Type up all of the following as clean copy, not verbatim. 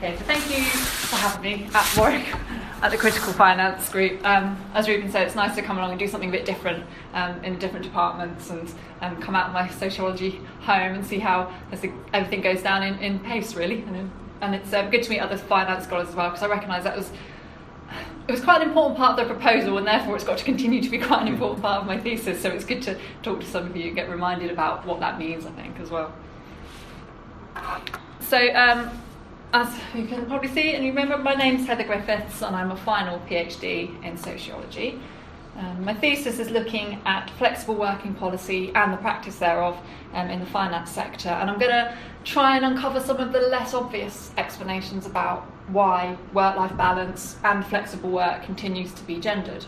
Okay, so thank you for having me at Warwick at the Critical Finance Group. As Ruben said, it's nice to come along and do something a bit different in different departments and come out of my sociology home and see how everything goes down in PACE, really. And it's good to meet other finance scholars as well, because I recognise it was quite an important part of the proposal, and therefore it's got to continue to be quite an important part of my thesis. So it's good to talk to some of you and get reminded about what that means, I think, as well. So, as you can probably see, and you remember, my name's Heather Griffiths, and I'm a final PhD in sociology. My thesis is looking at flexible working policy and the practice thereof in the finance sector, and I'm going to try and uncover some of the less obvious explanations about why work-life balance and flexible work continues to be gendered.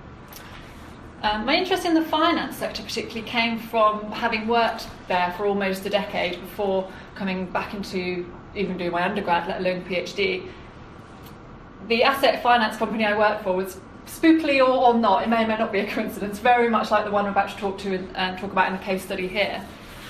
My interest in the finance sector particularly came from having worked there for almost a decade before coming back into even doing my undergrad, let alone PhD. The asset finance company I worked for was, spookily or not, it may or may not be a coincidence, very much like the one I'm about to talk about in the case study here.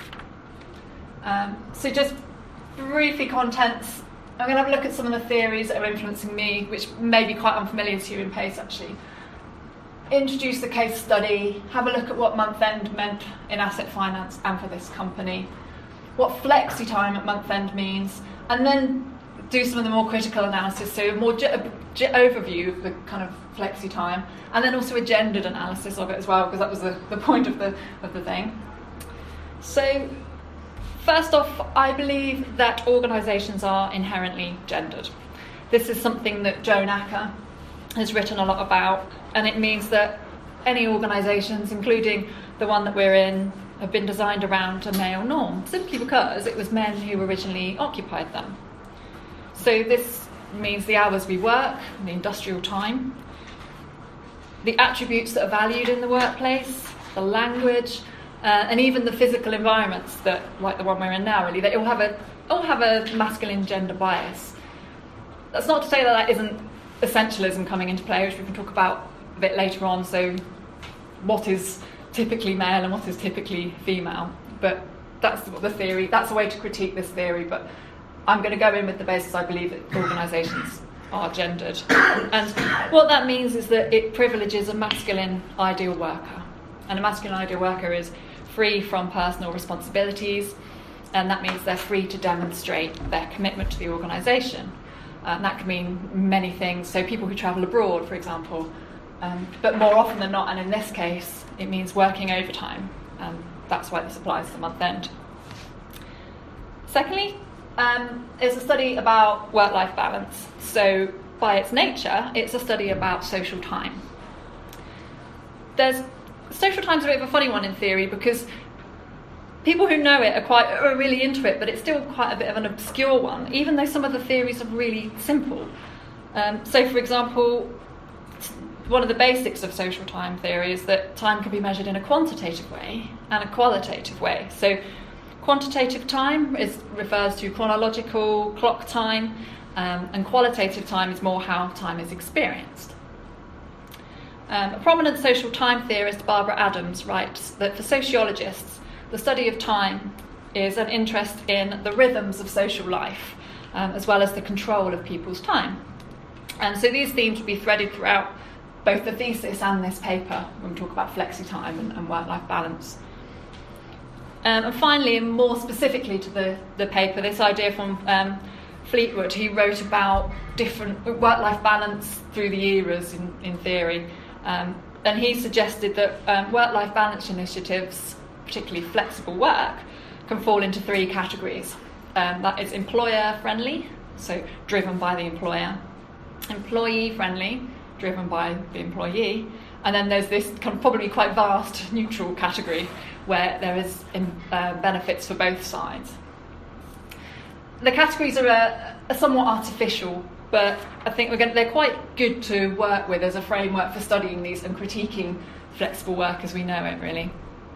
So just briefly contents, I'm going to have a look at some of the theories that are influencing me, which may be quite unfamiliar to you in PACE actually. Introduce the case study, have a look at what month-end meant in asset finance and for this company, what flexi time at month-end means, and then do some of the more critical analysis, so a more overview of the kind of flexi time, and then also a gendered analysis of it as well, because that was the point of the thing. So, first off, I believe that organisations are inherently gendered. This is something that Joan Acker has written a lot about, and it means that any organisations, including the one that we're in, have been designed around a male norm, simply because it was men who originally occupied them. So this means the hours we work, the industrial time, the attributes that are valued in the workplace, the language, and even the physical environments that, like the one we're in now, really, they all have a masculine gender bias. That's not to say that isn't essentialism coming into play, which we can talk about a bit later on. So, what is typically male and what is typically female? But that's the theory. That's a way to critique this theory. But I'm going to go in with the basis I believe that organisations are gendered. And what that means is that it privileges a masculine ideal worker. And a masculine ideal worker is free from personal responsibilities, and that means they're free to demonstrate their commitment to the organisation. And that can mean many things. So people who travel abroad, for example, but more often than not, and in this case, it means working overtime. That's why this applies to month end. Secondly, it's a study about work-life balance. So by its nature, it's a study about social time. Social time's a bit of a funny one in theory, because people who know it are really into it, but it's still quite a bit of an obscure one, even though some of the theories are really simple. So, for example, one of the basics of social time theory is that time can be measured in a quantitative way and a qualitative way. So, quantitative time refers to chronological clock time, and qualitative time is more how time is experienced. A prominent social time theorist, Barbara Adams, writes that for sociologists, the study of time is an interest in the rhythms of social life, as well as the control of people's time. And so these themes will be threaded throughout both the thesis and this paper when we talk about flexi time and work-life balance. And finally, and more specifically to the paper, this idea from Fleetwood, he wrote about different work-life balance through the eras in theory. And he suggested that work-life balance initiatives, particularly flexible work, can fall into three categories. That is employer-friendly, so driven by the employer, employee-friendly, driven by the employee, and then there's this kind of probably quite vast neutral category where there is benefits for both sides. The categories are somewhat artificial, but I think they're quite good to work with as a framework for studying these and critiquing flexible work as we know it, really.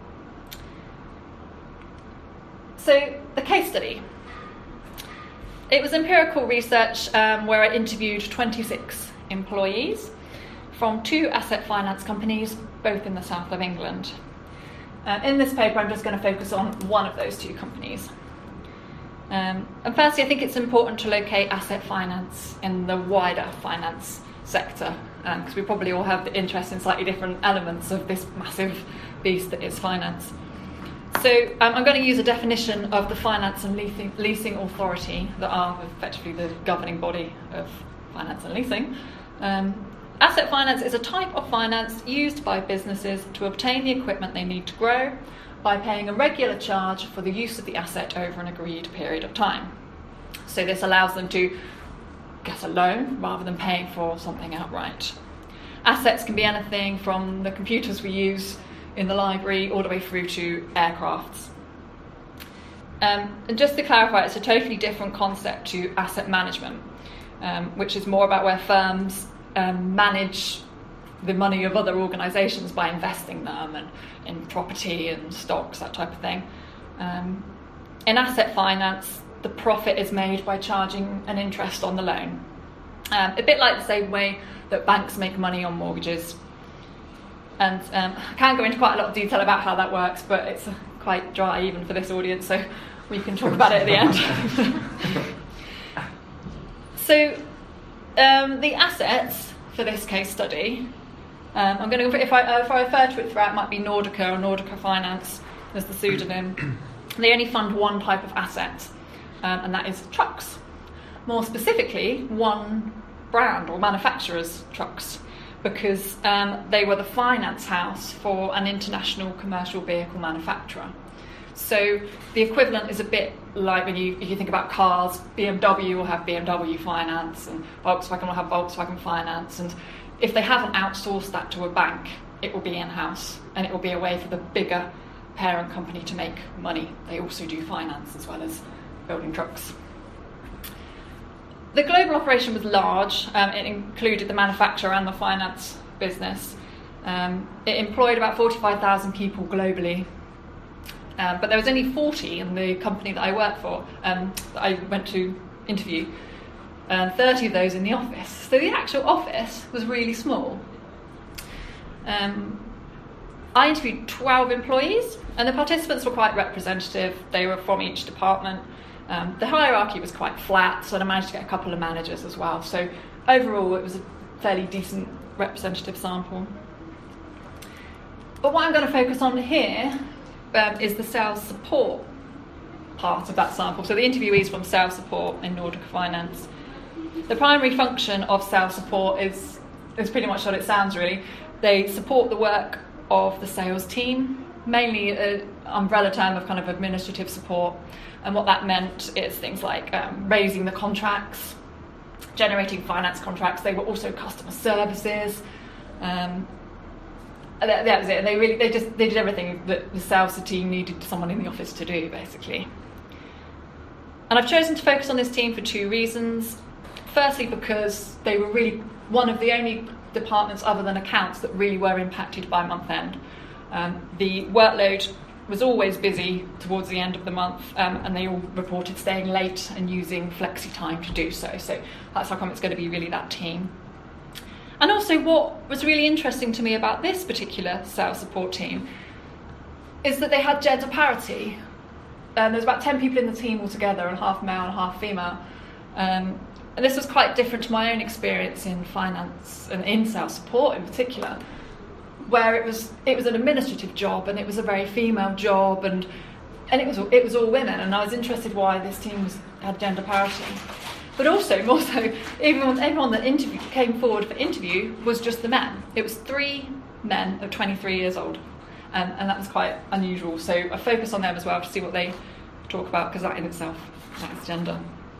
So, the case study. It was empirical research where I interviewed 26 employees from 2 asset finance companies, both in the south of England. In this paper, I'm just going to focus on one of those 2 companies. And firstly, I think it's important to locate asset finance in the wider finance sector, because we probably all have the interest in slightly different elements of this massive beast that is finance. So I'm going to use a definition of the Finance and Leasing Authority, that are effectively the governing body of finance and leasing. Asset finance is a type of finance used by businesses to obtain the equipment they need to grow by paying a regular charge for the use of the asset over an agreed period of time. So this allows them to get a loan rather than paying for something outright. Assets can be anything from the computers we use in the library all the way through to aircrafts. And just to clarify, it's a totally different concept to asset management, which is more about where firms manage the money of other organisations by investing them and in property and stocks, that type of thing. In asset finance, the profit is made by charging an interest on the loan. A bit like the same way that banks make money on mortgages. And I can't go into quite a lot of detail about how that works, but it's quite dry even for this audience, so we can talk about it at the end. So the assets for this case study, I'm going to, if I refer to it throughout, it might be Nordica or Nordica Finance as the pseudonym. They only fund one type of asset, and that is trucks. More specifically, one brand or manufacturer's trucks, because they were the finance house for an international commercial vehicle manufacturer. So the equivalent is a bit like when if you think about cars, BMW will have BMW finance and Volkswagen will have Volkswagen finance, and if they haven't outsourced that to a bank, it will be in-house, and it will be a way for the bigger parent company to make money. They also do finance as well as building trucks. The global operation was large. It included the manufacturer and the finance business. It employed about 45,000 people globally. But there was only 40 in the company that I worked for, that I went to interview, and 30 of those in the office. So the actual office was really small. I interviewed 12 employees, and the participants were quite representative. They were from each department. The hierarchy was quite flat, so I managed to get a couple of managers as well. So overall, it was a fairly decent representative sample. But what I'm going to focus on here is the sales support part of that sample. So the interviewees from sales support in Nordica Finance. The primary function of sales support is pretty much what it sounds, really. They support the work of the sales team, mainly an umbrella term of kind of administrative support. And what that meant is things like raising the contracts, generating finance contracts. They were also customer services. That was it. They did everything that the sales team needed someone in the office to do, basically. And I've chosen to focus on this team for two reasons. Firstly, because they were really one of the only departments other than accounts that really were impacted by month end. The workload was always busy towards the end of the month, and they all reported staying late and using flexi time to do so. So that's how come it's going to be really that team. And also what was really interesting to me about this particular sales support team is that they had gender parity. There's about 10 people in the team altogether, and half male and half female. And this was quite different to my own experience in finance and in sales support in particular, where it was an administrative job and it was a very female job, and it was all women, and I was interested why this team had gender parity. But also, more so, everyone that came forward for interview was just the men. It was 3 men of 23 years old, and that was quite unusual. So I focus on them as well to see what they talk about, because that in itself is gender.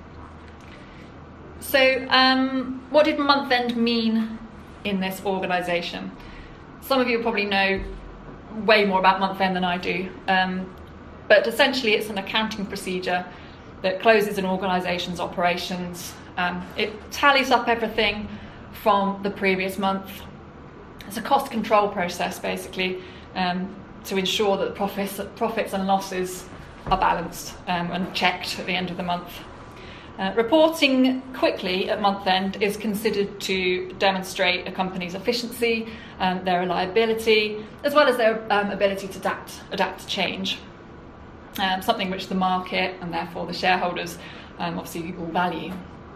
So what did month end mean in this organisation? Some of you probably know way more about month end than I do, but essentially it's an accounting procedure that closes an organisation's operations. It tallies up everything from the previous month. It's a cost control process, basically, to ensure that the profits and losses are balanced and checked at the end of the month. Reporting quickly at month end is considered to demonstrate a company's efficiency, their reliability, as well as their ability to adapt to change. something which the market and therefore the shareholders obviously all value.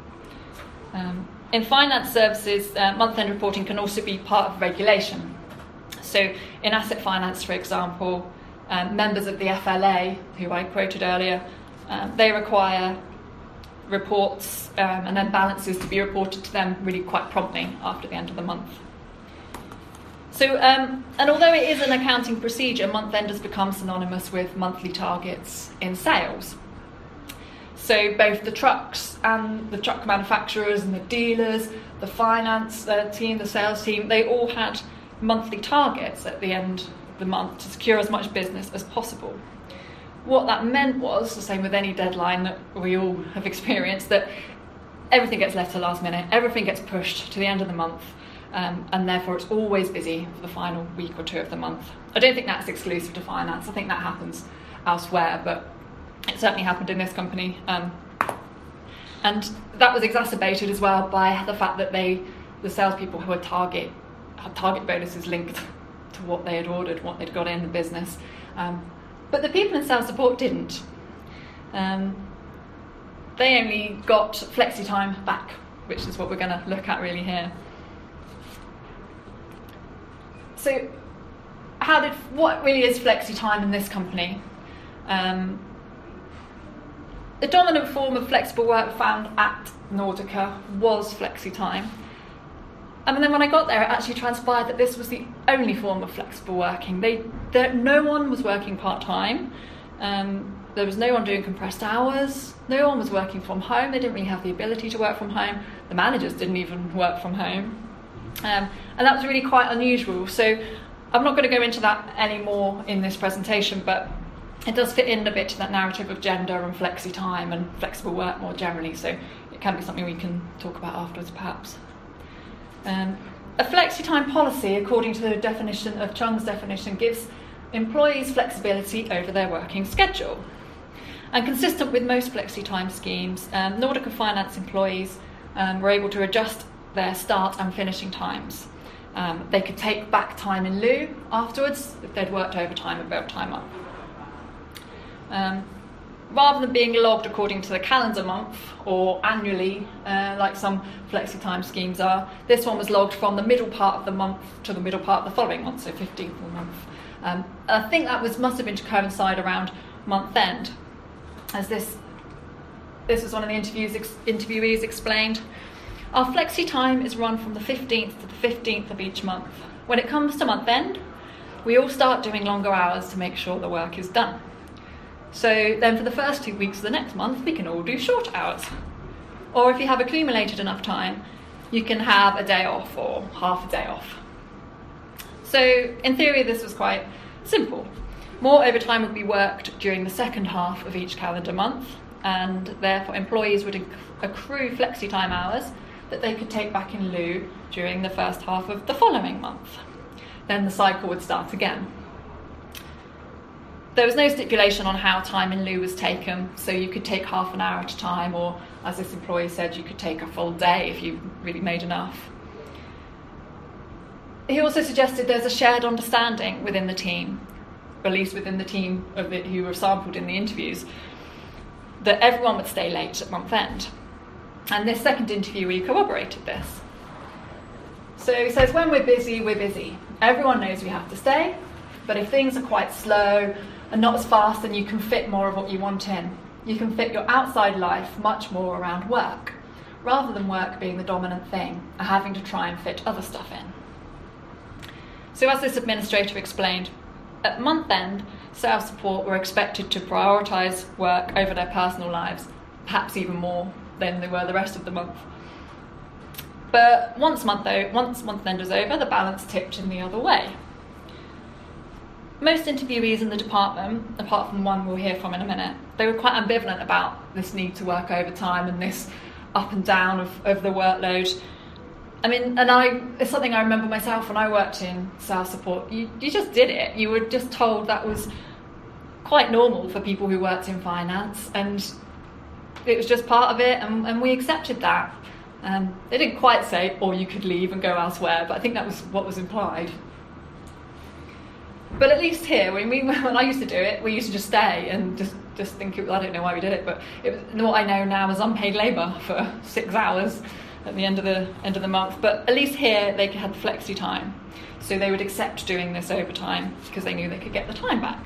In finance services, month-end reporting can also be part of regulation. So in asset finance, for example, members of the FLA, who I quoted earlier, they require reports and then balances to be reported to them really quite promptly after the end of the month. So, and although it is an accounting procedure, month-end has become synonymous with monthly targets in sales. So both the trucks and the truck manufacturers and the dealers, the finance team, the sales team, they all had monthly targets at the end of the month to secure as much business as possible. What that meant was, the same with any deadline that we all have experienced, that everything gets left to the last minute, everything gets pushed to the end of the month, and therefore it's always busy for the final week or two of the month. I don't think that's exclusive to finance. I think that happens elsewhere, but it certainly happened in this company. And that was exacerbated as well by the fact that the salespeople who had target bonuses linked to what they had ordered, what they'd got in the business. But the people in sales support didn't. They only got flexi time back, which is what we're going to look at really here. So what really is flexi time in this company? The dominant form of flexible work found at Nordica was flexi time. And then when I got there, it actually transpired that this was the only form of flexible working. No one was working part-time. There was no one doing compressed hours. No one was working from home. They didn't really have the ability to work from home. The managers didn't even work from home. And that was really quite unusual. So I'm not going to go into that anymore in this presentation, but it does fit in a bit to that narrative of gender and flexi time and flexible work more generally. So it can be something we can talk about afterwards, perhaps. A flexi-time policy, according to the definition of Chung's definition, gives employees flexibility over their working schedule. And consistent with most flexi-time schemes, Nordica Finance employees were able to adjust their start and finishing times. They could take back time in lieu afterwards if they'd worked overtime and built time up. Rather than being logged according to the calendar month or annually, like some flexi-time schemes are, this one was logged from the middle part of the month to the middle part of the following month, so 15th of the month. I think that must have been to coincide around month end, as this was one of the interviewees explained. Our flexi time is run from the 15th to the 15th of each month. When it comes to month end, we all start doing longer hours to make sure the work is done. So then for the first 2 weeks of the next month, we can all do short hours. Or if you have accumulated enough time, you can have a day off or half a day off. So in theory, this was quite simple. More overtime would be worked during the second half of each calendar month, and therefore employees would accrue flexi time hours that they could take back in lieu during the first half of the following month. Then the cycle would start again. There was no stipulation on how time in lieu was taken, so you could take half an hour at a time, or as this employee said, you could take a full day if you really made enough. He also suggested there's a shared understanding within the team, at least within the team who were sampled in the interviews, that everyone would stay late at month end. And this second interviewee corroborated this. So he says, when we're busy, we're busy. Everyone knows we have to stay, but if things are quite slow and not as fast, then you can fit more of what you want in. You can fit your outside life much more around work, rather than work being the dominant thing and having to try and fit other stuff in. So as this administrator explained, at month end, sales support were expected to prioritise work over their personal lives, perhaps even more than they were the rest of the month. But once month end was over, the balance tipped in the other way. Most interviewees in the department, apart from one we'll hear from in a minute, they were quite ambivalent about this need to work overtime and this up and down of the workload. I mean, it's something I remember myself when I worked in sales support. You just did it. You were just told that was quite normal for people who worked in finance, and it was just part of it, and we accepted that. They didn't quite say, or you could leave and go elsewhere, but I think that was what was implied. But at least here, when I used to do it, we used to just stay and just think, I don't know why we did it, but what I know now is unpaid labour for 6 hours at the end of the month. But at least here they had the flexi time, so they would accept doing this overtime because they knew they could get the time back.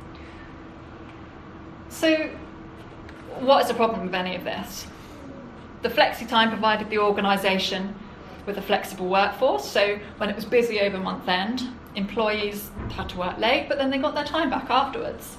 So what is the problem with any of this? The flexi time provided the organisation with a flexible workforce, so when it was busy over month end, employees had to work late, but then they got their time back afterwards.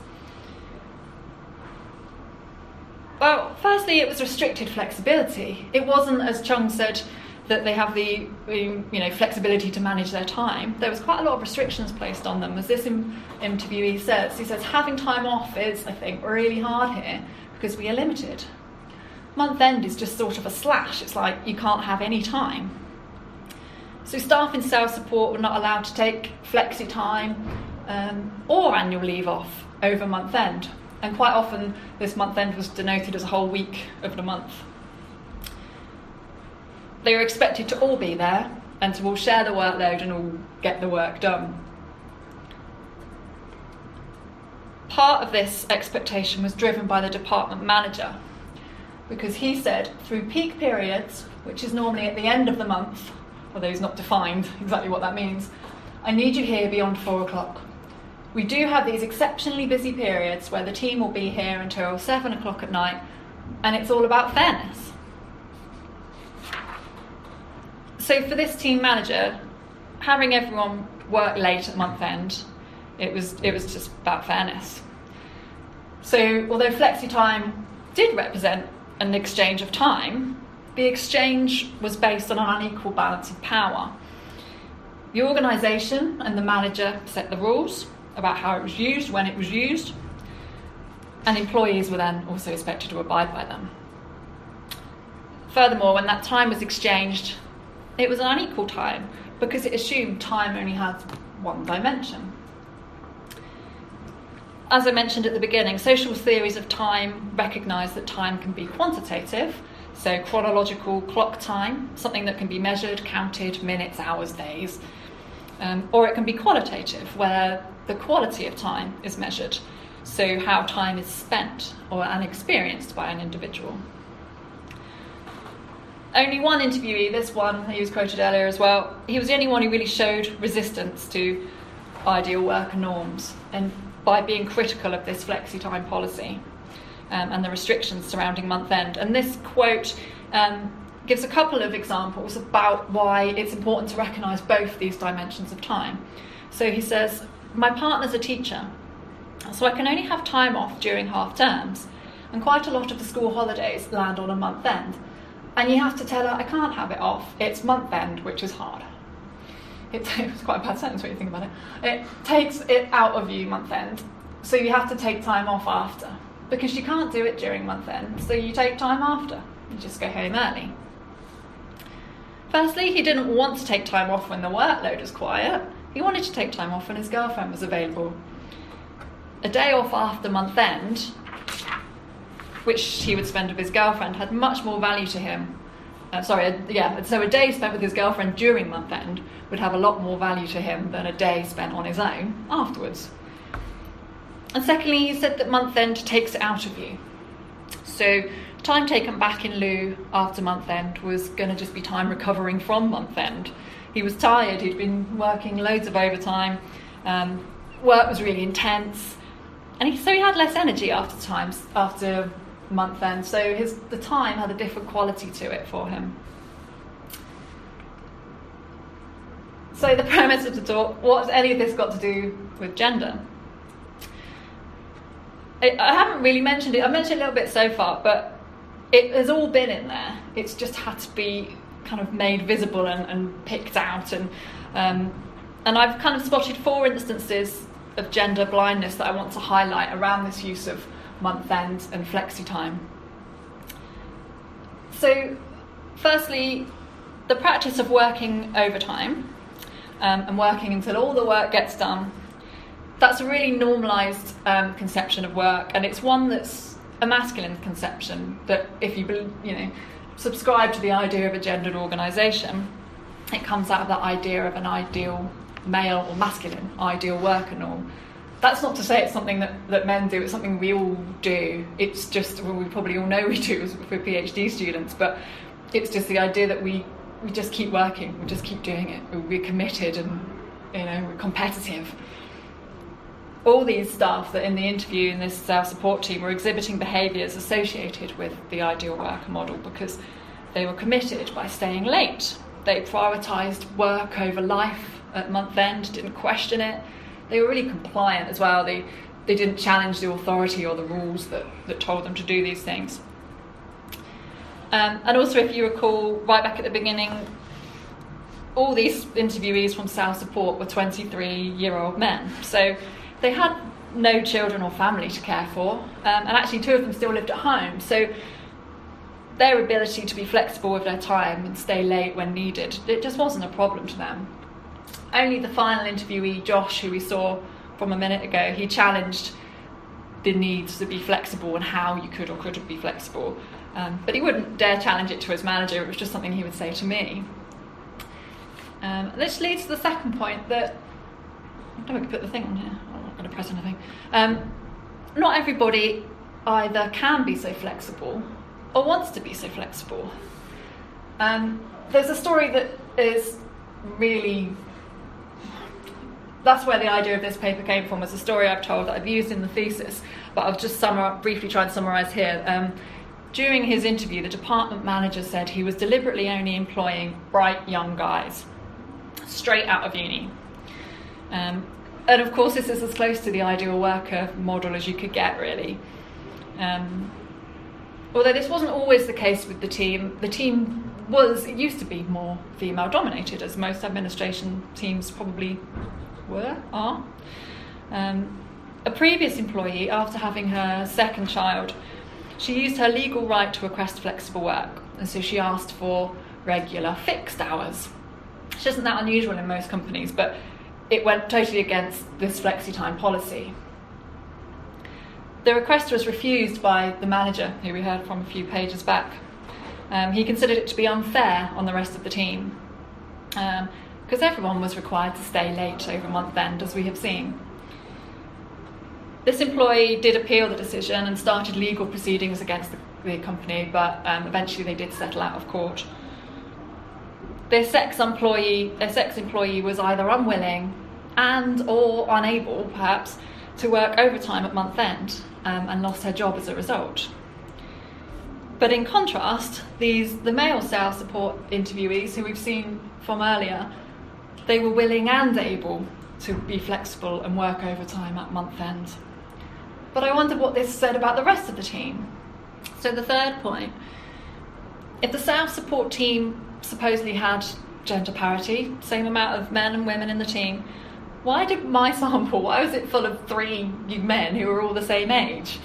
Well, firstly, it was restricted flexibility. It wasn't, as Chung said, that they have the flexibility to manage their time. There was quite a lot of restrictions placed on them. As this interviewee says, he says, having time off is, I think, really hard here because we are limited. Month end is just sort of a slash. It's like you can't have any time. So staff in sales support were not allowed to take flexi time or annual leave off over month end. And quite often this month end was denoted as a whole week of the month. They were expected to all be there and to all share the workload and all get the work done. Part of this expectation was driven by the department manager, because he said through peak periods, which is normally at the end of the month, although it's not defined exactly what that means, I need you here beyond 4 o'clock. We do have these exceptionally busy periods where the team will be here until 7 o'clock at night, and it's all about fairness. So for this team manager, having everyone work late at month end, it was just about fairness. So although flexi time did represent an exchange of time, the exchange was based on an unequal balance of power. The organisation and the manager set the rules about how it was used, when it was used, and employees were then also expected to abide by them. Furthermore, when that time was exchanged, it was an unequal time because it assumed time only had one dimension. As I mentioned at the beginning, social theories of time recognise that time can be quantitative, so chronological clock time, something that can be measured, counted, minutes, hours, days, or it can be qualitative, where the quality of time is measured, so how time is spent and experienced by an individual. Only one interviewee, this one, he was quoted earlier as well, he was the only one who really showed resistance to ideal worker norms and by being critical of this flexi time policy and the restrictions surrounding month end. And this quote gives a couple of examples about why it's important to recognise both these dimensions of time. So he says, my partner's a teacher, so I can only have time off during half terms, and quite a lot of the school holidays land on a month end. And you have to tell her, I can't have it off, it's month end, which is hard. It's quite a bad sentence when you think about it. It takes it out of you month end, so you have to take time off after, because you can't do it during month end, so you take time after. You just go home early. Firstly, he didn't want to take time off when the workload was quiet. He wanted to take time off when his girlfriend was available. A day off after month end, which he would spend with his girlfriend, had much more value to him. So a day spent with his girlfriend during month end would have a lot more value to him than a day spent on his own afterwards. And secondly, he said that month end takes it out of you. So time taken back in lieu after month end was going to just be time recovering from month end. He was tired, he'd been working loads of overtime, work was really intense, and so he had less energy after month end, so the time had a different quality to it for him. So the premise of the talk, what's any of this got to do with gender? I haven't really mentioned it, I've mentioned it a little bit so far, but it has all been in there. It's just had to be kind of made visible and picked out, and I've kind of spotted 4 instances of gender blindness that I want to highlight around this use of month end and flexi time. So firstly, the practice of working overtime and working until all the work gets done, that's a really normalised conception of work, and it's one that's a masculine conception that if you subscribe to the idea of a gendered organisation, it comes out of that idea of an ideal male or masculine ideal worker norm. That's not to say it's something that men do, it's something we all do. It's just, well, we probably all know we do for PhD students, but it's just the idea that we just keep working, we just keep doing it, we're committed and we're competitive. All these staff that in the interview in this support team were exhibiting behaviours associated with the ideal worker model because they were committed by staying late. They prioritised work over life at month end, didn't question it. They were really compliant as well. They didn't challenge the authority or the rules that told them to do these things. And also, if you recall, right back at the beginning, all these interviewees from South Support were 23-year-old men. So they had no children or family to care for, and actually 2 of them still lived at home. So their ability to be flexible with their time and stay late when needed, it just wasn't a problem to them. Only the final interviewee, Josh, who we saw from a minute ago, he challenged the need to be flexible and how you could or couldn't be flexible. But he wouldn't dare challenge it to his manager, it was just something he would say to me. This leads to the second point that, I don't want to put the thing on here, I'm not going to press anything. Not everybody either can be so flexible or wants to be so flexible. There's a story that is really, that's where the idea of this paper came from. It's a story I've told that I've used in the thesis, but I'll just briefly try and summarise here. During his interview, the department manager said he was deliberately only employing bright young guys, straight out of uni. And of course, this is as close to the ideal worker model as you could get, really. Although this wasn't always the case with the team it used to be more female dominated, as most administration teams probably are. A previous employee, after having her second child, she used her legal right to request flexible work, and so she asked for regular fixed hours, which isn't that unusual in most companies, but it went totally against this flexi-time policy. The request was refused by the manager, who we heard from a few pages back. He considered it to be unfair on the rest of the team, because everyone was required to stay late over month end, as we have seen. This employee did appeal the decision and started legal proceedings against the company, but eventually they did settle out of court. Their sex employee was either unwilling and or unable, perhaps, to work overtime at month end and lost her job as a result. But in contrast, the male sales support interviewees who we've seen from earlier, they were willing and able to be flexible and work overtime at month end. But I wondered what this said about the rest of the team. So the third point, if the sales support team supposedly had gender parity, same amount of men and women in the team, why was it full of 3 men who were all the same age?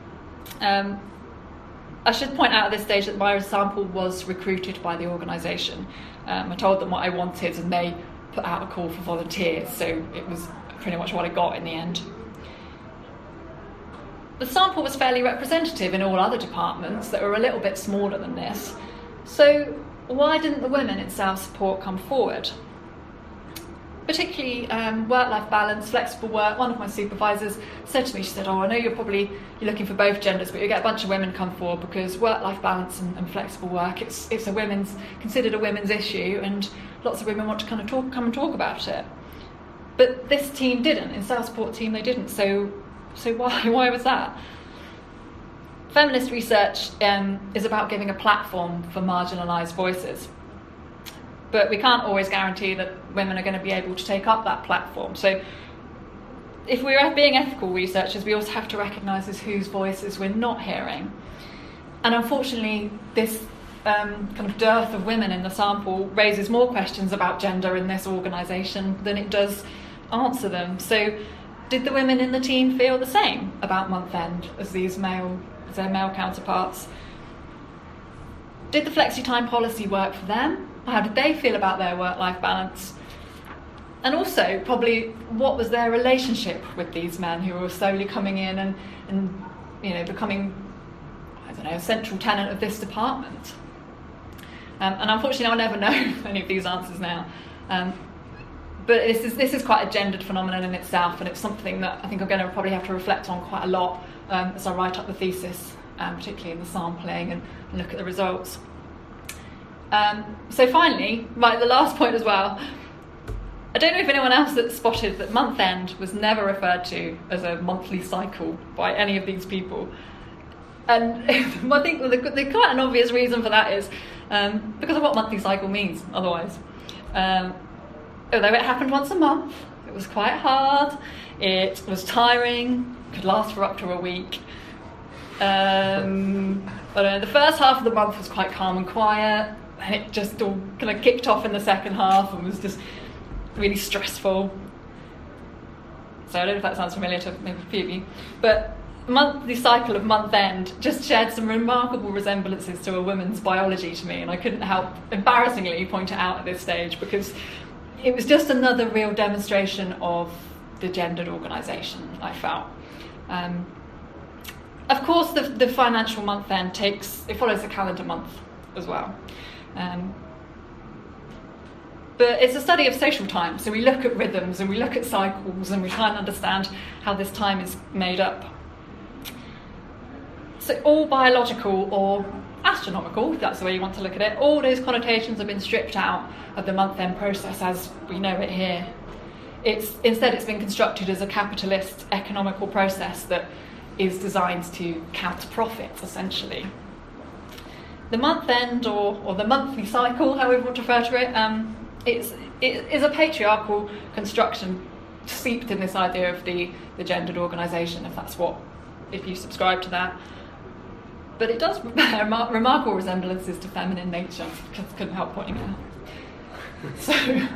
I should point out at this stage that my sample was recruited by the organisation. I told them what I wanted and they put out a call for volunteers, so it was pretty much what I got in the end. The sample was fairly representative in all other departments that were a little bit smaller than this. So why didn't the women in sales support come forward? Particularly work-life balance, flexible work. One of my supervisors said to me, she said, I know you're looking for both genders, but you get a bunch of women come forward because work-life balance and flexible work, it's considered a women's issue, and lots of women want to come and talk about it. But this team didn't. In sales support team, they didn't. So why was that? Feminist research is about giving a platform for marginalised voices. But we can't always guarantee that women are going to be able to take up that platform. So if we're being ethical researchers, we also have to recognise whose voices we're not hearing. And unfortunately, this kind of dearth of women in the sample raises more questions about gender in this organisation than it does answer them. So did the women in the team feel the same about month end as their male counterparts? Did the flexi-time policy work for them? How did they feel about their work-life balance? And also, probably, what was their relationship with these men who were slowly coming in and becoming, a central tenet of this department? And unfortunately, I'll never know any of these answers now. But this is quite a gendered phenomenon in itself, and it's something that I think I'm going to probably have to reflect on quite a lot as I write up the thesis, particularly in the sampling and look at the results. So finally, right, the last point as well, I don't know if anyone else that spotted that month end was never referred to as a monthly cycle by any of these people. And I think the quite an obvious reason for that is because of what monthly cycle means otherwise. Although it happened once a month, it was quite hard, it was tiring, could last for up to a week. But the first half of the month was quite calm and quiet, and it just all kind of kicked off in the second half and was just really stressful. So I don't know if that sounds familiar to maybe a few of you, but the monthly cycle of month end just shared some remarkable resemblances to a woman's biology to me, and I couldn't help embarrassingly point it out at this stage because it was just another real demonstration of the gendered organisation, I felt. Of course, the financial month end follows the calendar month as well. But it's a study of social time, so we look at rhythms and we look at cycles and we try and understand how this time is made up. So all biological or astronomical, if that's the way you want to look at it, all those connotations have been stripped out of the month-end process as we know it here. Instead it's been constructed as a capitalist economical process that is designed to count profits, essentially. The month-end or the monthly cycle, however you want to refer to it, it is a patriarchal construction steeped in this idea of the gendered organisation, if you subscribe to that. But it does bear remarkable resemblances to feminine nature, couldn't help pointing it out. So,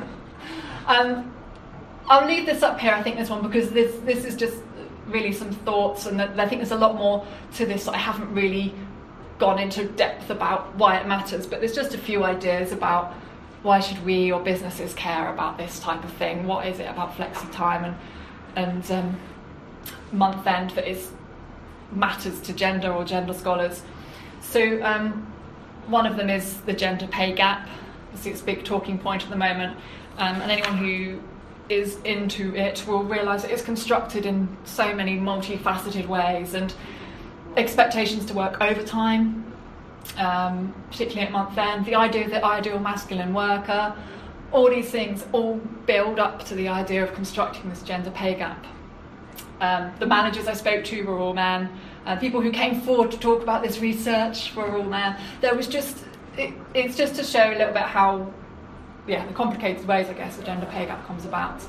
I'll leave this up here, I think, this one, because this is just really some thoughts, and I think there's a lot more to this that I haven't really gone into depth about why it matters, but there's just a few ideas about why should we or businesses care about this type of thing, what is it about flexi time and month end that matters to gender or gender scholars. So one of them is the gender pay gap. It's a big talking point at the moment, and anyone who is into it will realise it is constructed in so many multifaceted ways, and expectations to work overtime, particularly at month end, the idea of the ideal masculine worker, all these things all build up to the idea of constructing this gender pay gap. The managers I spoke to were all men. People who came forward to talk about this research were all men. There was it's just to show a little bit how, the complicated ways, I guess, the gender pay gap comes about.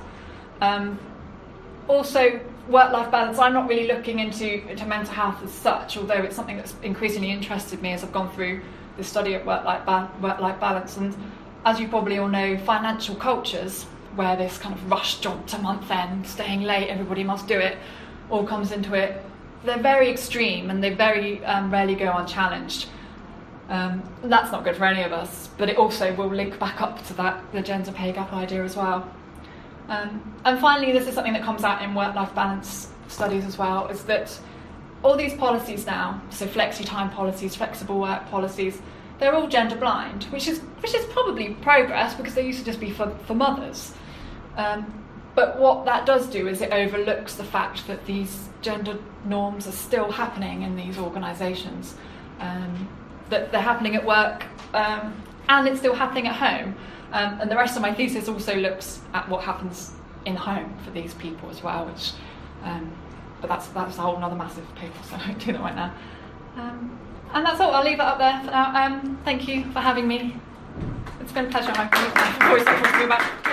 Also, work-life balance. I'm not really looking into mental health as such, although it's something that's increasingly interested me as I've gone through the study of work-life balance. And as you probably all know, financial cultures, where this kind of rush job to month end, staying late, everybody must do it, all comes into it, they're very extreme and they very rarely go unchallenged. That's not good for any of us, but it also will link back up to the gender pay gap idea as well. And finally, this is something that comes out in work-life balance studies as well, is that all these policies now, so flexi-time policies, flexible work policies, they're all gender blind, which is probably progress because they used to just be for mothers. But what that does do is it overlooks the fact that these gender norms are still happening in these organisations, that they're happening at work, and it's still happening at home. And the rest of my thesis also looks at what happens in home for these people as well, which, but that's a whole other massive paper, so I won't do that right now. And that's all. I'll leave it up there for now. Thank you for having me. It's been a pleasure. I'm always talking about.